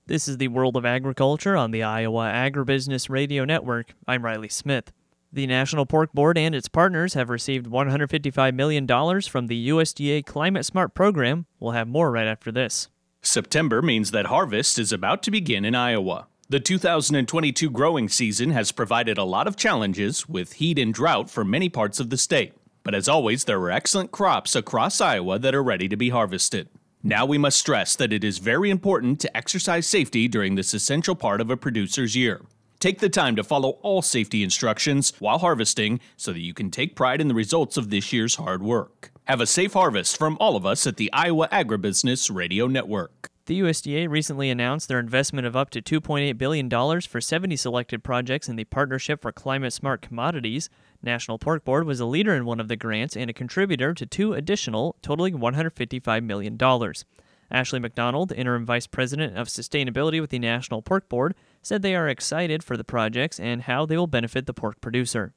This is the World of Agriculture on the Iowa Agribusiness Radio Network. I'm Riley Smith. The National Pork Board and its partners have received $155 million from the USDA Climate Smart program. We'll have more right after this. September means that harvest is about to begin in Iowa. The 2022 growing season has provided a lot of challenges with heat and drought for many parts of the state. But as always, there are excellent crops across Iowa that are ready to be harvested. Now we must stress that it is very important to exercise safety during this essential part of a producer's year. Take the time to follow all safety instructions while harvesting so that you can take pride in the results of this year's hard work. Have a safe harvest from all of us at the Iowa Agribusiness Radio Network. The USDA recently announced their investment of up to $2.8 billion for 70 selected projects in the Partnership for Climate Smart Commodities. National Pork Board was a leader in one of the grants and a contributor to two additional, totaling $155 million. Ashley McDonald, Interim Vice President of Sustainability with the National Pork Board, said they are excited for the projects and how they will benefit the pork producer.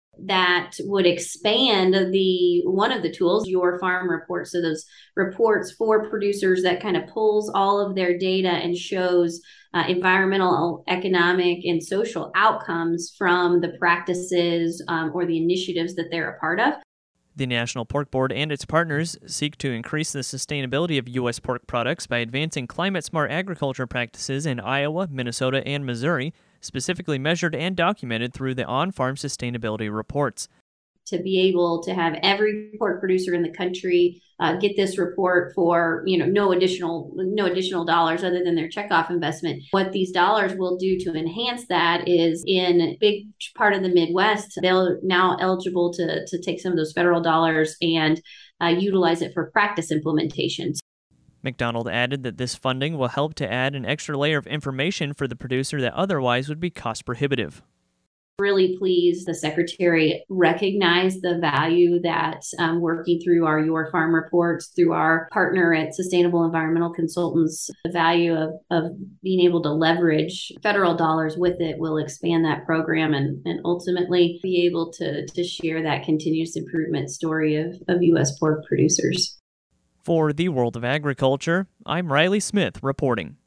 That would expand one of the tools, Your Farm Report. So those reports for producers that kind of pulls all of their data and shows environmental, economic, and social outcomes from the practices or the initiatives that they're a part of. The National Pork Board and its partners seek to increase the sustainability of U.S. pork products by advancing climate-smart agriculture practices in Iowa, Minnesota, and Missouri, specifically measured and documented through the on-farm sustainability reports. To be able to have every pork producer in the country get this report for no additional dollars other than their checkoff investment. What these dollars will do to enhance that is in a big part of the Midwest, they're now eligible to take some of those federal dollars and utilize it for practice implementations. McDonald added that this funding will help to add an extra layer of information for the producer that otherwise would be cost prohibitive. Really pleased the Secretary recognized the value that working through our Your Farm reports, through our partner at Sustainable Environmental Consultants, the value of being able to leverage federal dollars with it will expand that program and ultimately be able to share that continuous improvement story of U.S. pork producers. For the World of Agriculture, I'm Riley Smith reporting.